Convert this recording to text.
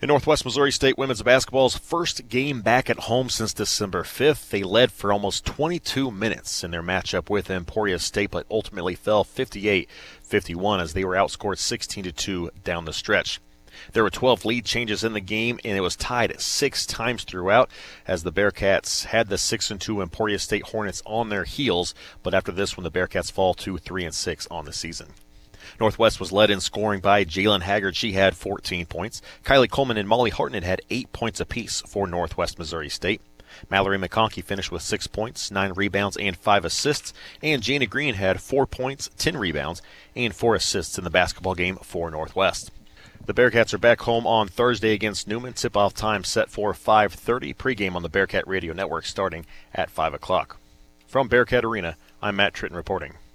In Northwest Missouri State women's basketball's first game back at home since December 5th, they led for almost 22 minutes in their matchup with Emporia State, but ultimately fell 58-51 as they were outscored 16-2 down the stretch. There were 12 lead changes in the game, and it was tied 6 times throughout as the Bearcats had the 6-2 Emporia State Hornets on their heels, but after this one, the Bearcats fall to 3-6 on the season. Northwest was led in scoring by Jalen Haggard. She had 14 points. Kylie Coleman and Molly Hartnett had 8 points apiece for Northwest Missouri State. Mallory McConkey finished with 6 points, 9 rebounds, and 5 assists. And Jana Green had 4 points, 10 rebounds, and 4 assists in the basketball game for Northwest. The Bearcats are back home on Thursday against Newman. Tip-off time set for 5:30. Pregame on the Bearcat Radio Network starting at 5 o'clock. From Bearcat Arena, I'm Matt Tritton reporting.